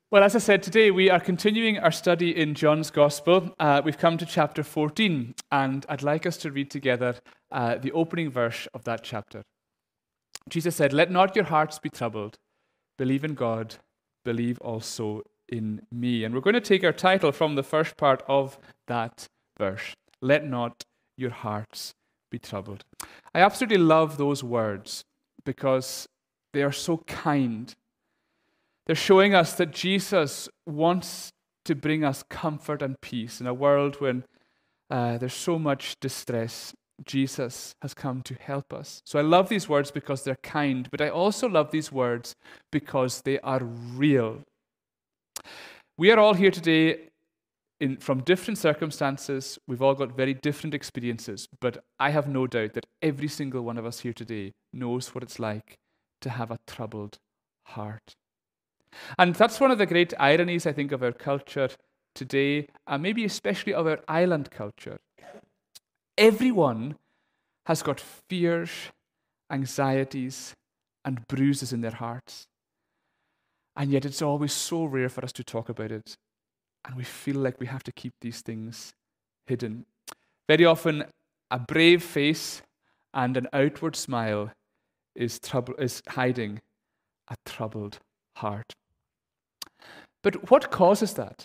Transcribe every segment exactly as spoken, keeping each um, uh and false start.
Well, as I said, today we are continuing our study in John's Gospel. Uh, we've come to chapter fourteen, and I'd like us to read together uh, the opening verse of that chapter. Jesus said, "Let not your hearts be troubled. Believe in God, believe also in me." And we're going to take our title from the first part of that verse. Let not your hearts be troubled. I absolutely love those words because they are so kind. They're showing us that Jesus wants to bring us comfort and peace in a world when uh, there's so much distress. Jesus has come to help us. So I love these words because they're kind, but I also love these words because they are real. We are all here today in, from different circumstances. We've all got very different experiences, but I have no doubt that every single one of us here today knows what it's like to have a troubled heart. And that's one of the great ironies, I think, of our culture today, and maybe especially of our island culture. Everyone has got fears, anxieties, and bruises in their hearts. And yet it's always so rare for us to talk about it. And we feel like we have to keep these things hidden. Very often, a brave face and an outward smile is, trouble, is hiding a troubled heart. But what causes that?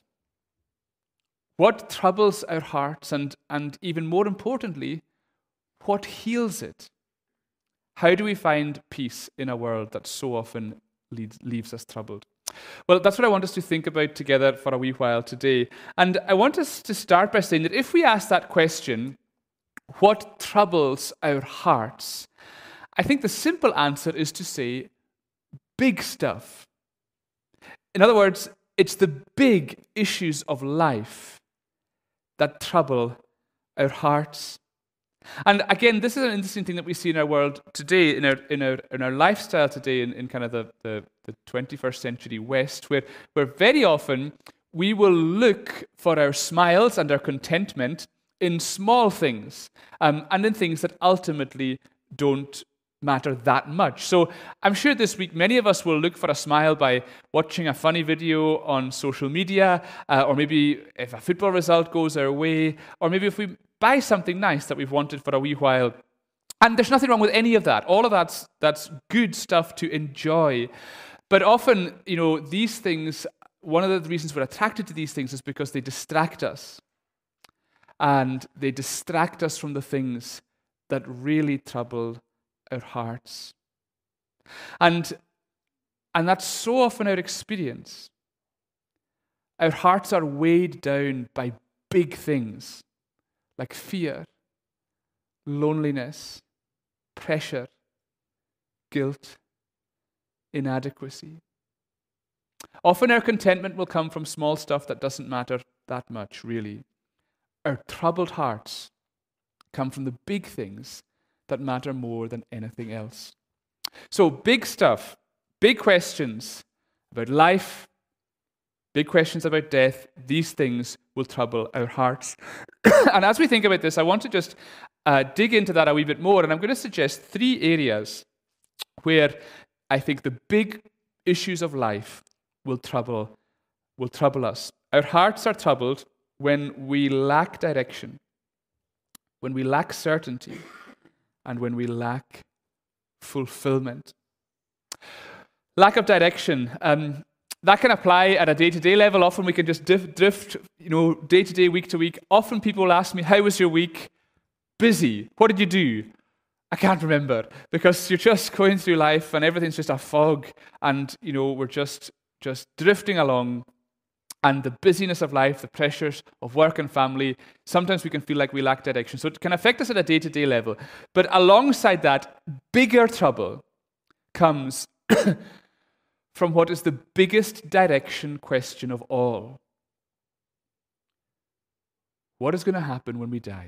What troubles our hearts, and, and even more importantly, what heals it? How do we find peace in a world that so often leads, leaves us troubled? Well, that's what I want us to think about together for a wee while today. And I want us to start by saying that if we ask that question, what troubles our hearts? I think the simple answer is to say, big stuff. In other words, it's the big issues of life that trouble our hearts. And again, this is an interesting thing that we see in our world today, in our in our in our lifestyle today, in, in kind of the, the, the twenty-first century West, where, where very often we will look for our smiles and our contentment in small things, um, and in things that ultimately don't matter that much. So I'm sure this week many of us will look for a smile by watching a funny video on social media, uh, or maybe if a football result goes our way, or maybe if we buy something nice that we've wanted for a wee while. And there's nothing wrong with any of that. All of that's that's good stuff to enjoy. But often, you know, these things, one of the reasons we're attracted to these things is because they distract us. And they distract us from the things that really trouble our hearts. And, and that's so often our experience. Our hearts are weighed down by big things like fear, loneliness, pressure, guilt, inadequacy. Often our contentment will come from small stuff that doesn't matter that much, really. Our troubled hearts come from the big things that matter more than anything else. So big stuff, big questions about life, big questions about death, these things will trouble our hearts. And as we think about this, I want to just uh, dig into that a wee bit more, and I'm going to suggest three areas where I think the big issues of life will trouble, will trouble us. Our hearts are troubled when we lack direction, when we lack certainty, and when we lack fulfillment. Lack of direction. Um, that can apply at a day-to-day level. Often we can just drift, drift, you know, day-to-day, week-to-week. Often people will ask me, how was your week? Busy. What did you do? I can't remember. Because you're just going through life and everything's just a fog. And, you know, we're just, just drifting along. And the busyness of life, the pressures of work and family, sometimes we can feel like we lack direction. So it can affect us at a day-to-day level. But alongside that, bigger trouble comes from what is the biggest direction question of all. What is going to happen when we die?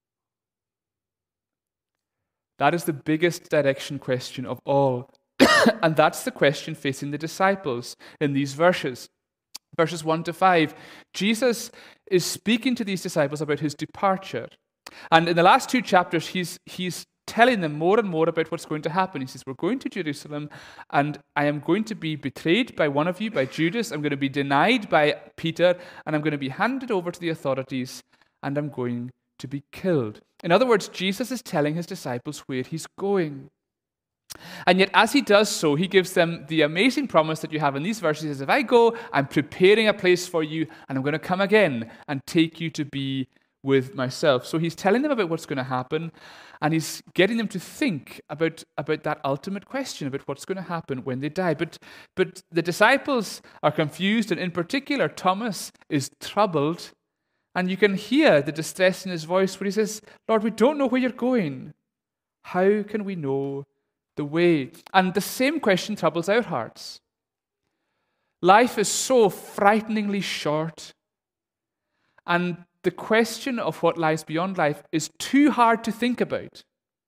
That is the biggest direction question of all. And that's the question facing the disciples in these verses. Verses one to five, Jesus is speaking to these disciples about his departure. And in the last two chapters, he's, he's telling them more and more about what's going to happen. He says, we're going to Jerusalem, and I am going to be betrayed by one of you, by Judas. I'm going to be denied by Peter, and I'm going to be handed over to the authorities, and I'm going to be killed. In other words, Jesus is telling his disciples where he's going. And yet, as he does so, he gives them the amazing promise that you have in these verses. He says, if I go, I'm preparing a place for you, and I'm going to come again and take you to be with myself. So he's telling them about what's going to happen, and he's getting them to think about, about that ultimate question, about what's going to happen when they die. But, but the disciples are confused, and in particular, Thomas is troubled. And you can hear the distress in his voice where he says, Lord, we don't know where you're going. How can we know the way? And the same question troubles our hearts. Life is so frighteningly short. And the question of what lies beyond life is too hard to think about.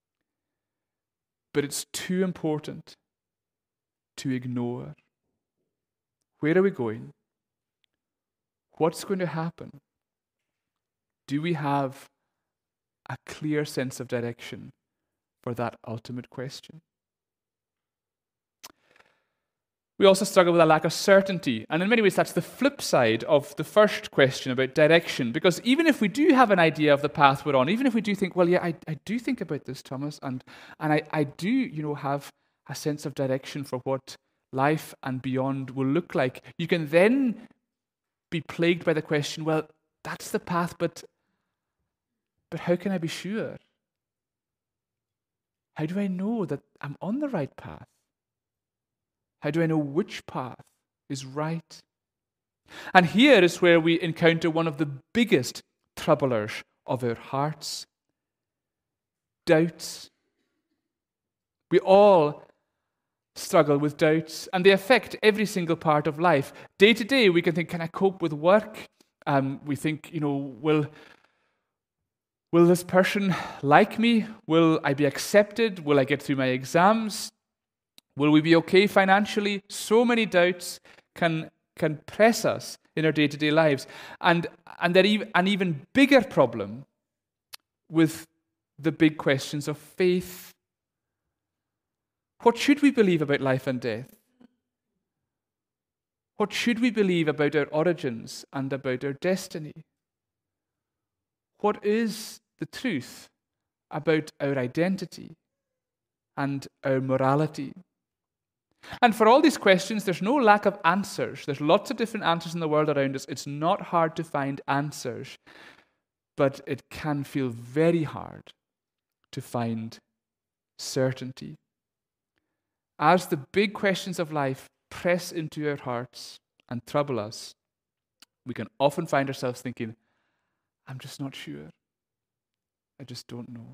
But it's too important to ignore. Where are we going? What's going to happen? Do we have a clear sense of direction for that ultimate question? We also struggle with a lack of certainty. And in many ways, that's the flip side of the first question about direction. Because even if we do have an idea of the path we're on, even if we do think, well, yeah, I, I do think about this, Thomas, and, and I, I do, you know, have a sense of direction for what life and beyond will look like, you can then be plagued by the question, well, that's the path, but But how can I be sure? How do I know that I'm on the right path? How do I know which path is right? And here is where we encounter one of the biggest troublers of our hearts. Doubts. We all struggle with doubts, and they affect every single part of life. Day to day, we can think, can I cope with work? Um, we think, you know, will... Will this person like me? Will I be accepted? Will I get through my exams? Will we be okay financially? So many doubts can, can press us in our day-to-day lives. And, and there even, an even bigger problem with the big questions of faith. What should we believe about life and death? What should we believe about our origins and about our destiny? What is the truth about our identity and our morality? And for all these questions, there's no lack of answers. There's lots of different answers in the world around us. It's not hard to find answers, but it can feel very hard to find certainty. As the big questions of life press into our hearts and trouble us, we can often find ourselves thinking, I'm just not sure. I just don't know.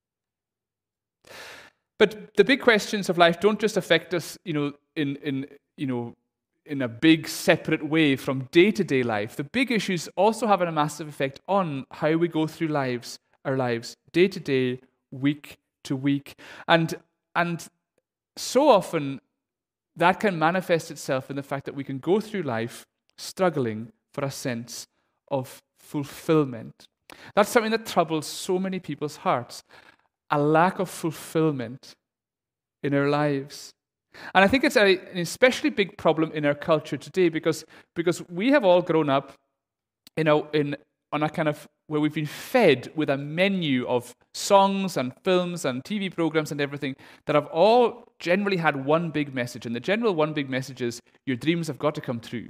But the big questions of life don't just affect us, you know, in in you know, in a big separate way from day-to-day life. The big issues also have a massive effect on how we go through lives, our lives, day to day, week to week, and and so often that can manifest itself in the fact that we can go through life struggling for a sense of fulfillment. That's something that troubles so many people's hearts, a lack of fulfillment in our lives. And I think it's a, an especially big problem in our culture today because, because we have all grown up in a, in, on a kind of, where we've been fed with a menu of songs and films and T V programs and everything that have all generally had one big message. And the general one big message is, your dreams have got to come true.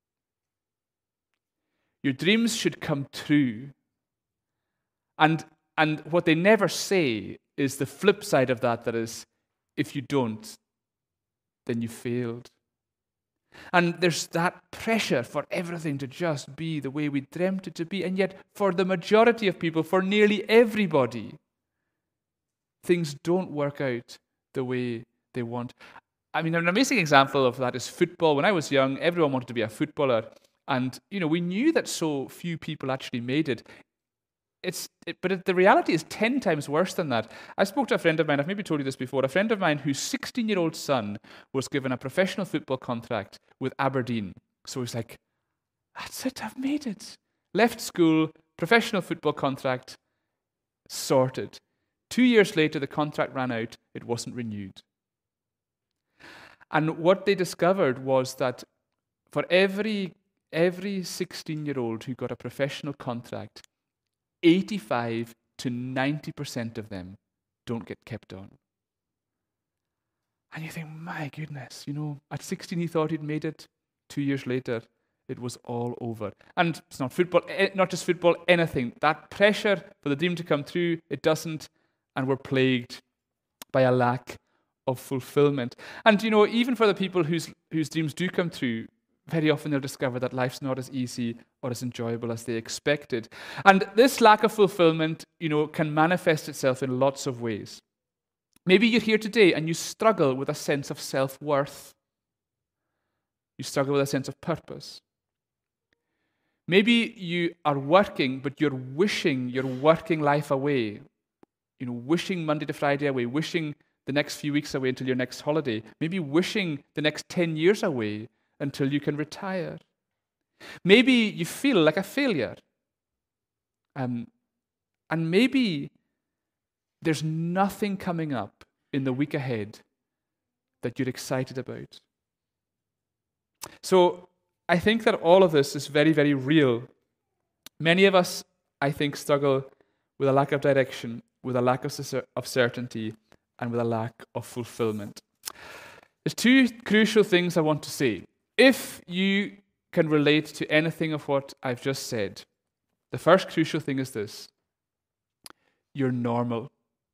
Your dreams should come true. And, and what they never say is the flip side of that, that is, if you don't, then you failed. And there's that pressure for everything to just be the way we dreamt it to be. And yet, for the majority of people, for nearly everybody, things don't work out the way they want. I mean, an amazing example of that is football. When I was young, everyone wanted to be a footballer. And, you know, we knew that so few people actually made it. It's, it, but it, the reality is ten times worse than that. I spoke to a friend of mine, I've maybe told you this before, a friend of mine whose sixteen-year-old son was given a professional football contract with Aberdeen. So he's like, that's it, I've made it. Left school, professional football contract, sorted. Two years later, the contract ran out. It wasn't renewed. And what they discovered was that for every every sixteen-year-old who got a professional contract, eighty-five to ninety percent of them don't get kept on. And you think, my goodness, you know, at sixteen he thought he'd made it. Two years later, it was all over. And it's not football, not just football, anything. That pressure for the dream to come true, it doesn't, and we're plagued by a lack of fulfillment. And, you know, even for the people whose whose dreams do come true, very often they'll discover that life's not as easy or as enjoyable as they expected. And this lack of fulfillment, you know, can manifest itself in lots of ways. Maybe you're here today and you struggle with a sense of self-worth. You struggle with a sense of purpose. Maybe you are working, but you're wishing your working life away. You know, wishing Monday to Friday away, wishing the next few weeks away until your next holiday. Maybe wishing the next ten years away until you can retire. Maybe you feel like a failure. Um, and maybe there's nothing coming up in the week ahead that you're excited about. So I think that all of this is very, very real. Many of us, I think, struggle with a lack of direction, with a lack of, of certainty, and with a lack of fulfillment. There's two crucial things I want to say. If you can relate to anything of what I've just said, the first crucial thing is this: you're normal.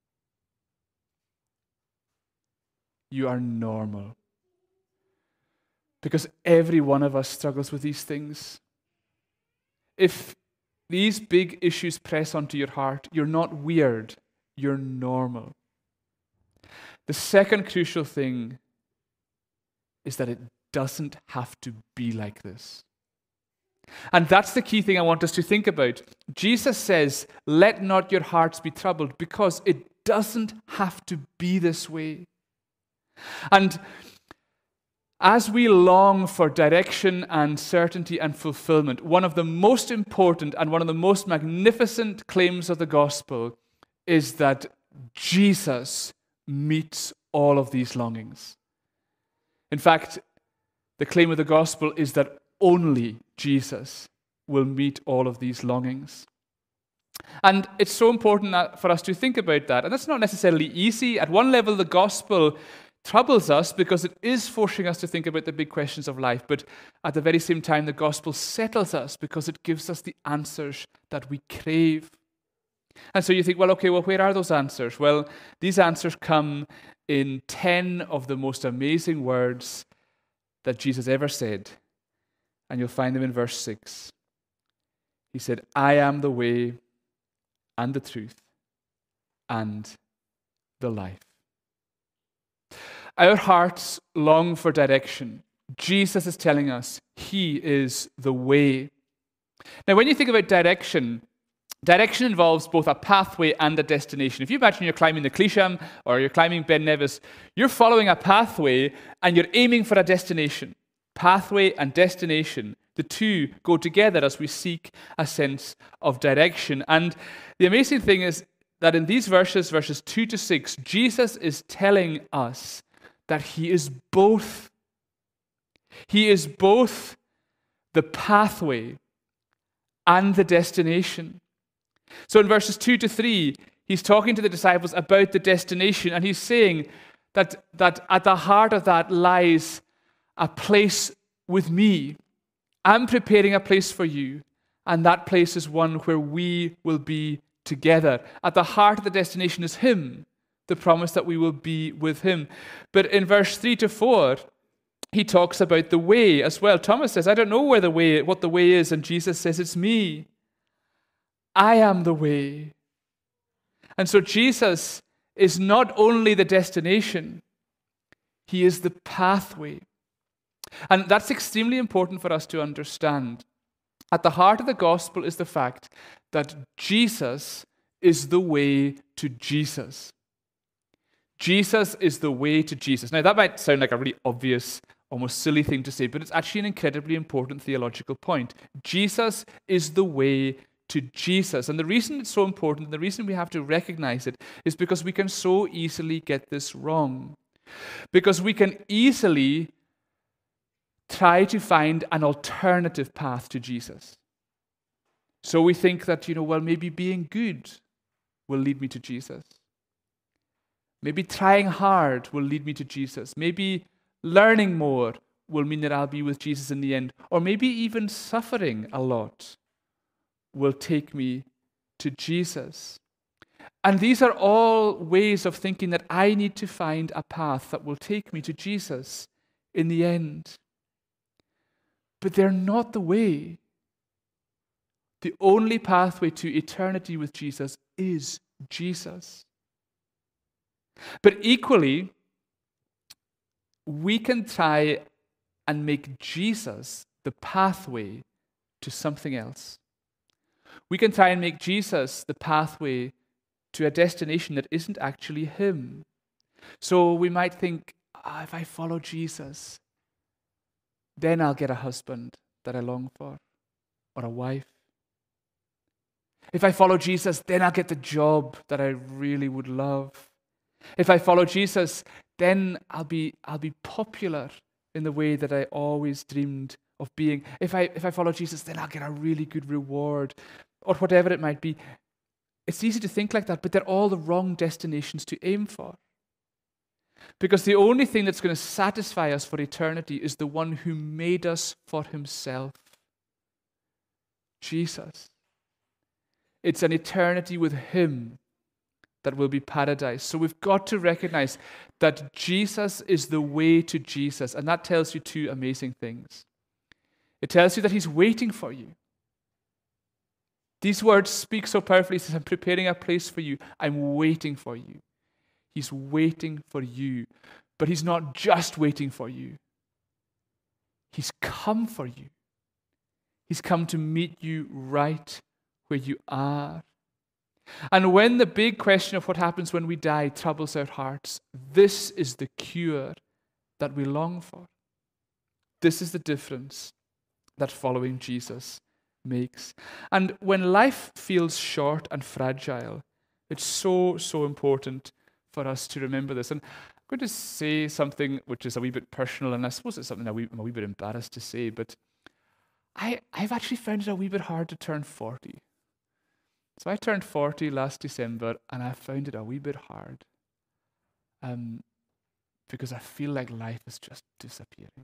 You are normal. Because every one of us struggles with these things. If these big issues press onto your heart, you're not weird, you're normal. The second crucial thing is that it doesn't have to be like this. And that's the key thing I want us to think about. Jesus says, let not your hearts be troubled, because it doesn't have to be this way. And as we long for direction and certainty and fulfillment, one of the most important and one of the most magnificent claims of the gospel is that Jesus meets all of these longings. In fact, the claim of the gospel is that only Jesus will meet all of these longings. And it's so important for us to think about that. And that's not necessarily easy. At one level, the gospel troubles us because it is forcing us to think about the big questions of life. But at the very same time, the gospel settles us because it gives us the answers that we crave. And so you think, well, okay, well, where are those answers? Well, these answers come in ten of the most amazing words that Jesus ever said. And you'll find them in verse six. He said, I am the way and the truth and the life. Our hearts long for direction. Jesus is telling us He is the way. Now, when you think about direction, direction involves both a pathway and a destination. If you imagine you're climbing the Cleasham or you're climbing Ben Nevis, you're following a pathway and you're aiming for a destination. Pathway and destination, the two go together as we seek a sense of direction. And the amazing thing is that in these verses, verses two to six, Jesus is telling us that He is both. He is both the pathway and the destination. So in verses two to three, He's talking to the disciples about the destination, and He's saying that, that at the heart of that lies a place with me. I'm preparing a place for you, and that place is one where we will be together. At the heart of the destination is Him, the promise that we will be with Him. But in verse three to four, He talks about the way as well. Thomas says, I don't know where the way, what the way is, and Jesus says, it's me. I am the way. And so Jesus is not only the destination, He is the pathway. And that's extremely important for us to understand. At the heart of the gospel is the fact that Jesus is the way to Jesus. Jesus is the way to Jesus. Now, that might sound like a really obvious, almost silly thing to say, but it's actually an incredibly important theological point. Jesus is the way to Jesus. And the reason it's so important, the reason we have to recognize it, is because we can so easily get this wrong. Because we can easily try to find an alternative path to Jesus. So we think that, you know, well, maybe being good will lead me to Jesus. Maybe trying hard will lead me to Jesus. Maybe learning more will mean that I'll be with Jesus in the end. Or maybe even suffering a lot will take me to Jesus. And these are all ways of thinking that I need to find a path that will take me to Jesus in the end. But they're not the way. The only pathway to eternity with Jesus is Jesus. But equally, we can try and make Jesus the pathway to something else. We can try and make Jesus the pathway to a destination that isn't actually him. So we might think, ah, if I follow Jesus, then I'll get a husband that I long for, or a wife. If I follow Jesus, then I'll get the job that I really would love. If I follow Jesus, then I'll be I'll be popular in the way that I always dreamed of being. If I if I follow Jesus, then I'll get a really good reward, or whatever it might be. It's easy to think like that, but they're all the wrong destinations to aim for. Because the only thing that's going to satisfy us for eternity is the one who made us for himself, Jesus. It's an eternity with him that will be paradise. So we've got to recognize that Jesus is the way to Jesus, and that tells you two amazing things. It tells you that he's waiting for you. These words speak so powerfully. He says, I'm preparing a place for you. I'm waiting for you. He's waiting for you. But he's not just waiting for you. He's come for you. He's come to meet you right where you are. And when the big question of what happens when we die troubles our hearts, this is the cure that we long for. This is the difference that following Jesus makes. And when life feels short and fragile, it's so, so important for us to remember this. And I'm going to say something which is a wee bit personal, and I suppose it's something that we, I'm a wee bit embarrassed to say, but I, I've actually found it a wee bit hard to turn forty. So I turned forty last December, and I found it a wee bit hard um, because I feel like life is just disappearing.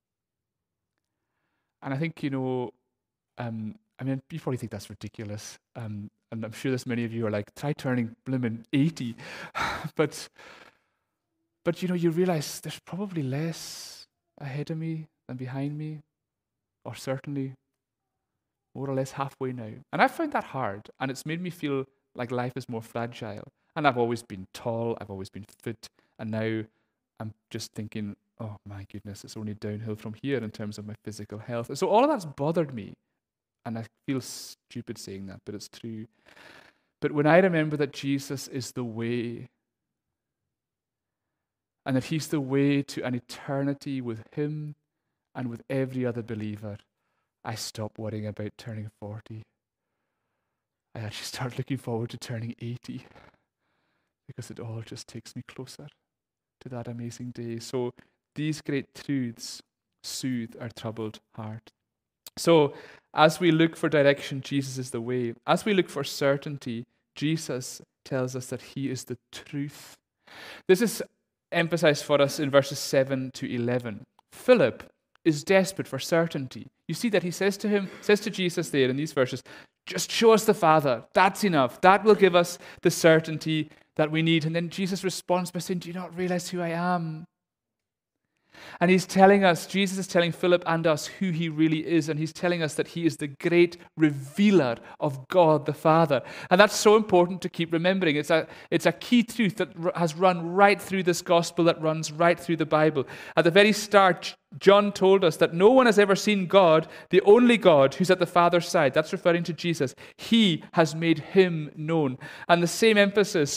And I think, you know, um, I mean, you probably think that's ridiculous, um, and I'm sure there's many of you are like, try turning blimmin' eighty. but, but, you know, you realize there's probably less ahead of me than behind me, or certainly more or less halfway now. And I found that hard, and it's made me feel like life is more fragile. And I've always been tall, I've always been fit, and now I'm just thinking, oh my goodness, it's only downhill from here in terms of my physical health. So all of that's bothered me, and I feel stupid saying that, but it's true. But when I remember that Jesus is the way, and that he's the way to an eternity with him and with every other believer, I stop worrying about turning forty. I actually start looking forward to turning eighty, because it all just takes me closer to that amazing day. So these great truths soothe our troubled heart. So as we look for direction, Jesus is the way. As we look for certainty, Jesus tells us that he is the truth. This is emphasized for us in verses seven to eleven. Philip is desperate for certainty. You see that he says to him, says to Jesus there in these verses, just show us the Father. That's enough. That will give us the certainty that we need. And then Jesus responds by saying, do you not realize who I am? And he's telling us, Jesus is telling Philip and us who he really is, and he's telling us that he is the great revealer of God the Father. And that's so important to keep remembering. It's a, it's a key truth that r- has run right through this gospel, that runs right through the Bible. At the very start, John told us that no one has ever seen God, the only God who's at the Father's side. That's referring to Jesus. He has made him known. And the same emphasis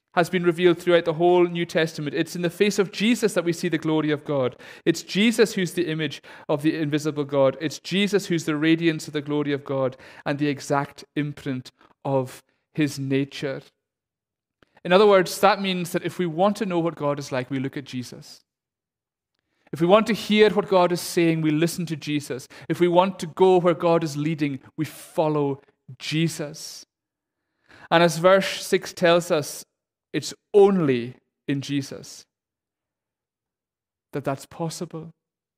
has been revealed throughout the whole New Testament. It's in the face of Jesus that we see the glory of God. It's Jesus who's the image of the invisible God. It's Jesus who's the radiance of the glory of God and the exact imprint of his nature. In other words, that means that if we want to know what God is like, we look at Jesus. If we want to hear what God is saying, we listen to Jesus. If we want to go where God is leading, we follow Jesus. And as verse six tells us, it's only in Jesus that that's possible.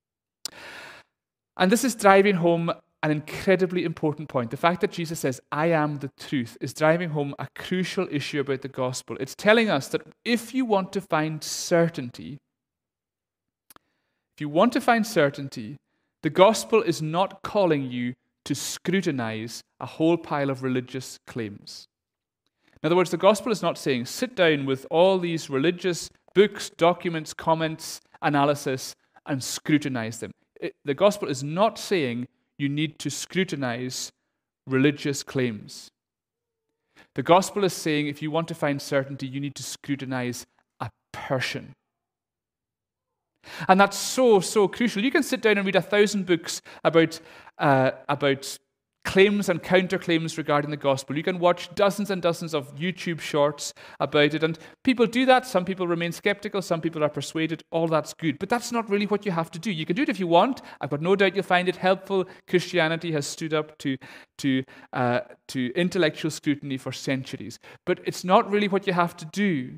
And this is driving home an incredibly important point. The fact that Jesus says, I am the truth, is driving home a crucial issue about the gospel. It's telling us that if you want to find certainty, if you want to find certainty, the gospel is not calling you to scrutinize a whole pile of religious claims. In other words, the gospel is not saying, sit down with all these religious books, documents, comments, analysis, and scrutinize them. It, the gospel is not saying you need to scrutinize religious claims. The gospel is saying if you want to find certainty, you need to scrutinize a person. And that's so, so crucial. You can sit down and read a thousand books about, uh, about claims and counterclaims regarding the gospel. You can watch dozens and dozens of YouTube shorts about it. And people do that. Some people remain skeptical. Some people are persuaded. All that's good. But that's not really what you have to do. You can do it if you want. I've got no doubt you'll find it helpful. Christianity has stood up to, to, uh, to intellectual scrutiny for centuries. But it's not really what you have to do.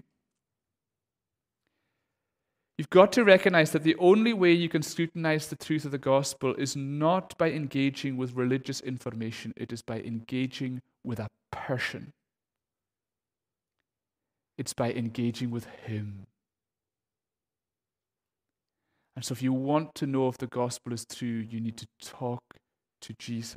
You've got to recognize that the only way you can scrutinize the truth of the gospel is not by engaging with religious information. It is by engaging with a person. It's by engaging with him. And so if you want to know if the gospel is true, you need to talk to Jesus.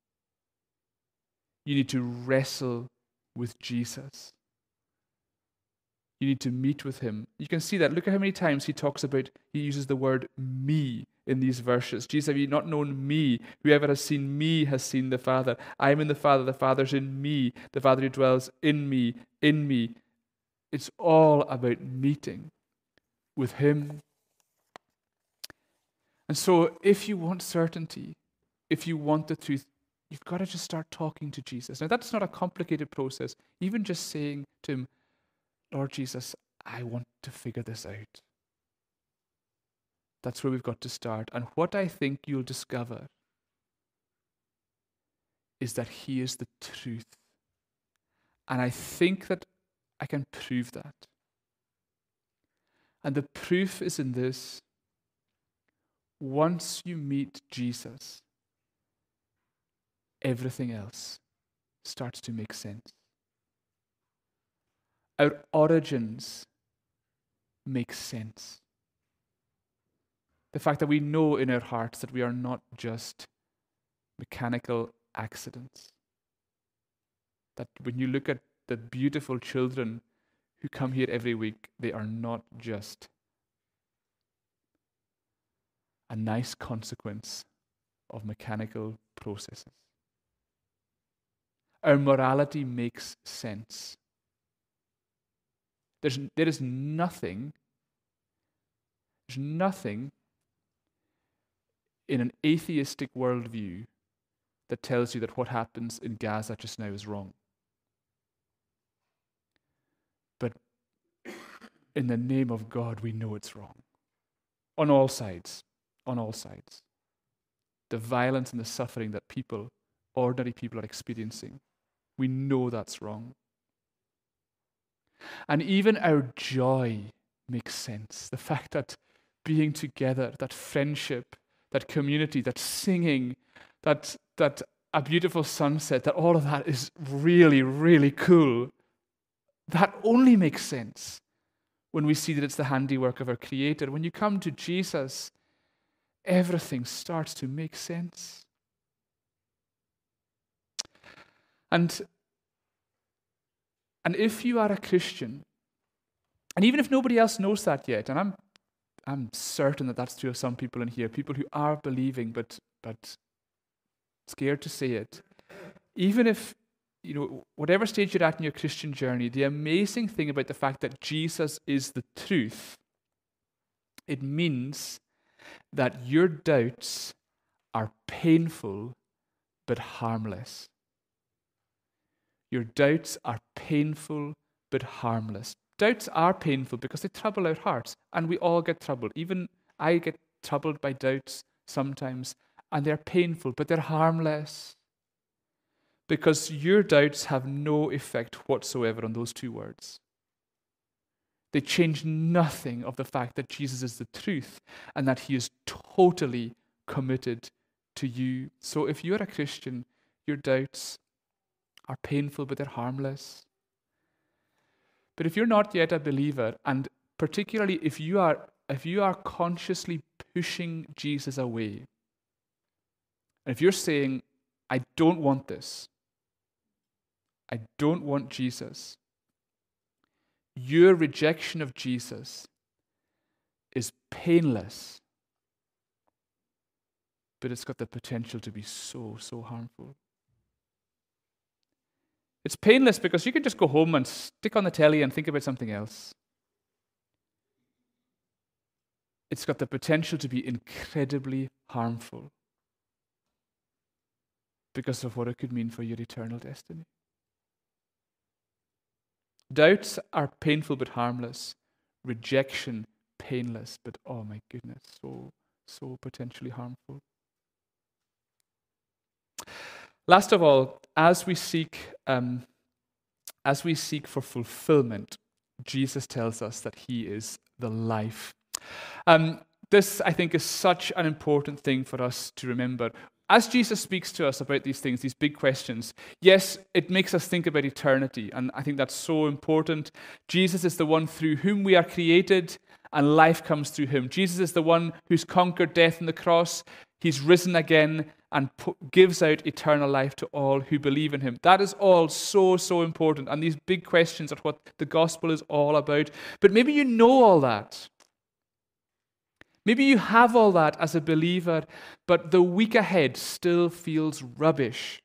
You need to wrestle with Jesus. You need to meet with him. You can see that. Look at how many times he talks about, he uses the word me in these verses. Jesus, have you not known me? Whoever has seen me has seen the Father. I am in the Father. The Father's in me. The Father who dwells in me, in me. It's all about meeting with him. And so if you want certainty, if you want the truth, you've got to just start talking to Jesus. Now that's not a complicated process. Even just saying to him, Lord Jesus, I want to figure this out. That's where we've got to start. And what I think you'll discover is that he is the truth. And I think that I can prove that. And the proof is in this. Once you meet Jesus, everything else starts to make sense. Our origins make sense. The fact that we know in our hearts that we are not just mechanical accidents. That when you look at the beautiful children who come here every week, they are not just a nice consequence of mechanical processes. Our morality makes sense. There's, there is nothing, there's nothing in an atheistic worldview that tells you that what happens in Gaza just now is wrong. But in the name of God, we know it's wrong. On all sides, on all sides. The violence and the suffering that people, ordinary people, are experiencing, we know that's wrong. And even our joy makes sense. The fact that being together, that friendship, that community, that singing, that, that a beautiful sunset, that all of that is really, really cool. That only makes sense when we see that it's the handiwork of our Creator. When you come to Jesus, everything starts to make sense. And And if you are a Christian, and even if nobody else knows that yet, and I'm I'm certain that that's true of some people in here, people who are believing but but scared to say it, even if you know, whatever stage you're at in your Christian journey, the amazing thing about the fact that Jesus is the truth, it means that your doubts are painful but harmless. Your doubts are painful but harmless. Doubts are painful because they trouble our hearts, and we all get troubled. Even I get troubled by doubts sometimes, and they're painful, but they're harmless. Because your doubts have no effect whatsoever on those two words. They change nothing of the fact that Jesus is the truth and that he is totally committed to you. So if you're a Christian, your doubts are painful, but they're harmless. But if you're not yet a believer, and particularly if you are if you are consciously pushing Jesus away, and if you're saying, I don't want this, I don't want Jesus, your rejection of Jesus is painless, but it's got the potential to be so, so harmful. It's painless because you can just go home and stick on the telly and think about something else. It's got the potential to be incredibly harmful because of what it could mean for your eternal destiny. Doubts are painful but harmless. Rejection, painless, but oh my goodness, so, so potentially harmful. Last of all, as we seek, um, as we seek for fulfillment, Jesus tells us that he is the life. Um, this, I think, is such an important thing for us to remember. As Jesus speaks to us about these things, these big questions, yes, it makes us think about eternity, and I think that's so important. Jesus is the one through whom we are created, and life comes through him. Jesus is the one who's conquered death on the cross. He's risen again and pu- gives out eternal life to all who believe in him. That is all so, so important, and these big questions are what the gospel is all about. But maybe you know all that. Maybe you have all that as a believer, but the week ahead still feels rubbish.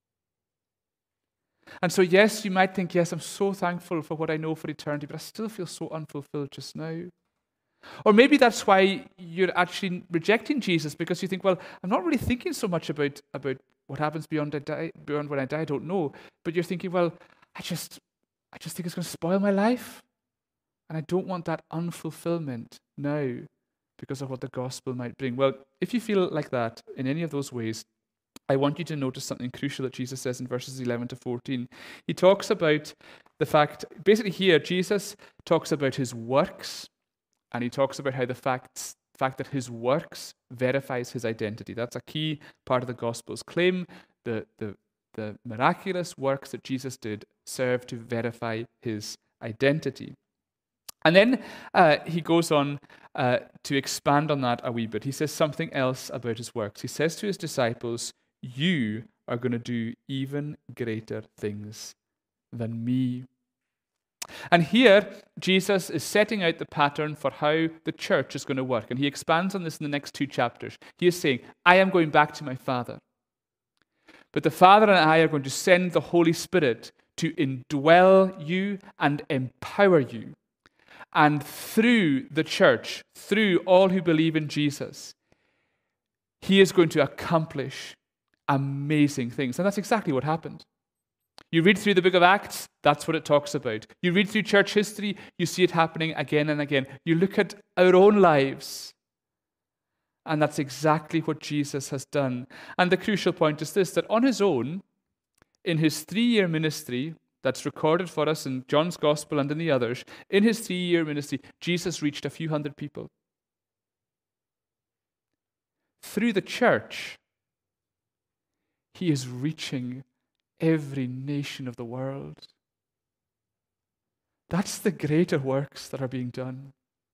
And so, yes, you might think, yes, I'm so thankful for what I know for eternity, but I still feel so unfulfilled just now. Or maybe that's why you're actually rejecting Jesus, because you think, well, I'm not really thinking so much about, about what happens beyond I die, beyond when I die, I don't know. But you're thinking, well, I just, I just think it's going to spoil my life. And I don't want that unfulfillment now, because of what the gospel might bring. Well, if you feel like that in any of those ways, I want you to notice something crucial that Jesus says in verses eleven to fourteen. He talks about the fact, basically here, Jesus talks about his works, and he talks about how the facts, fact that his works verifies his identity. That's a key part of the gospel's claim. The, the, the miraculous works that Jesus did serve to verify his identity. And then uh, he goes on uh, to expand on that a wee bit. He says something else about his works. He says to his disciples, you are going to do even greater things than me. And here, Jesus is setting out the pattern for how the church is going to work. And he expands on this in the next two chapters. He is saying, I am going back to my Father. But the Father and I are going to send the Holy Spirit to indwell you and empower you. And through the church, through all who believe in Jesus, he is going to accomplish amazing things. And that's exactly what happened. You read through the book of Acts, that's what it talks about. You read through church history, you see it happening again and again. You look at our own lives, and that's exactly what Jesus has done. And the crucial point is this, that on his own, in his three-year ministry, that's recorded for us in John's Gospel and in the others, in his three-year ministry, Jesus reached a few hundred people. Through the church, he is reaching every nation of the world. That's the greater works that are being done.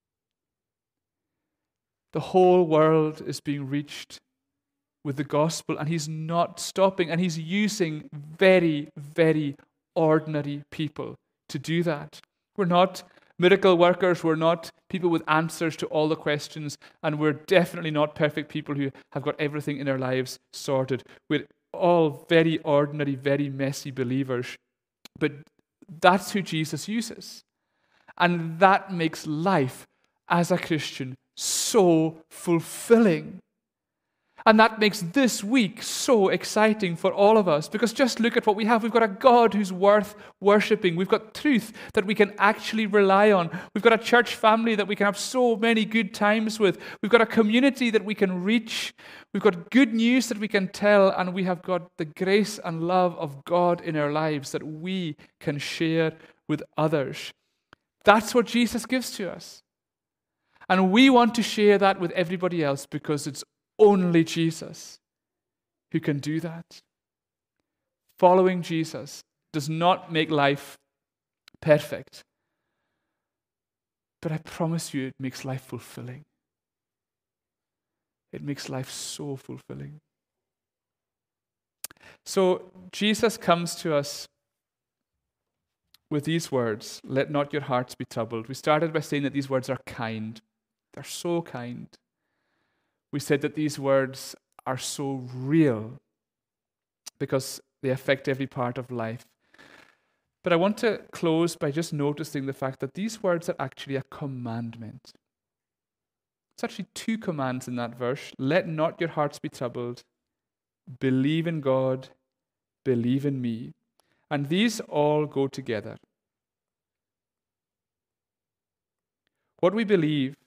The whole world is being reached with the gospel, and he's not stopping, and he's using very, very ordinary people to do that. We're not miracle workers, we're not people with answers to all the questions, and we're definitely not perfect people who have got everything in their lives sorted. We're all very ordinary, very messy believers. But that's who Jesus uses. And that makes life as a Christian so fulfilling. And that makes this week so exciting for all of us, because just look at what we have. We've got a God who's worth worshipping. We've got truth that we can actually rely on. We've got a church family that we can have so many good times with. We've got a community that we can reach. We've got good news that we can tell, and we have got the grace and love of God in our lives that we can share with others. That's what Jesus gives to us. And we want to share that with everybody else, because it's only Jesus who can do that. Following Jesus does not make life perfect, but I promise you it makes life fulfilling. It makes life so fulfilling. So Jesus comes to us with these words, let not your hearts be troubled. We started by saying that these words are kind. They're so kind. We said that these words are so real because they affect every part of life. But I want to close by just noticing the fact that these words are actually a commandment. It's actually two commands in that verse. Let not your hearts be troubled. Believe in God. Believe in me. And these all go together. What we believe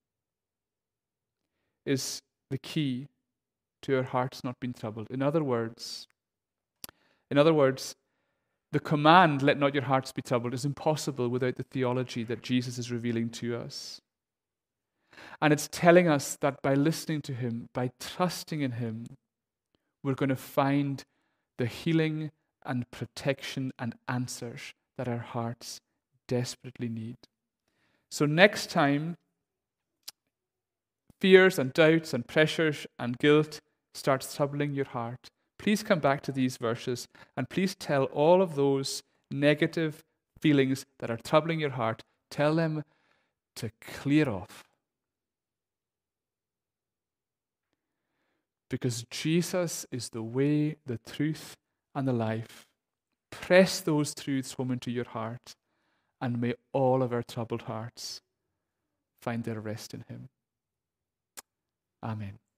is the key to our hearts not being troubled. In other words, in other words, the command, let not your hearts be troubled, is impossible without the theology that Jesus is revealing to us. And it's telling us that by listening to him, by trusting in him, we're going to find the healing and protection and answers that our hearts desperately need. So next time fears and doubts and pressures and guilt starts troubling your heart, please come back to these verses and please tell all of those negative feelings that are troubling your heart, tell them to clear off. Because Jesus is the way, the truth, and the life. Press those truths home into your heart, and may all of our troubled hearts find their rest in him. Amen.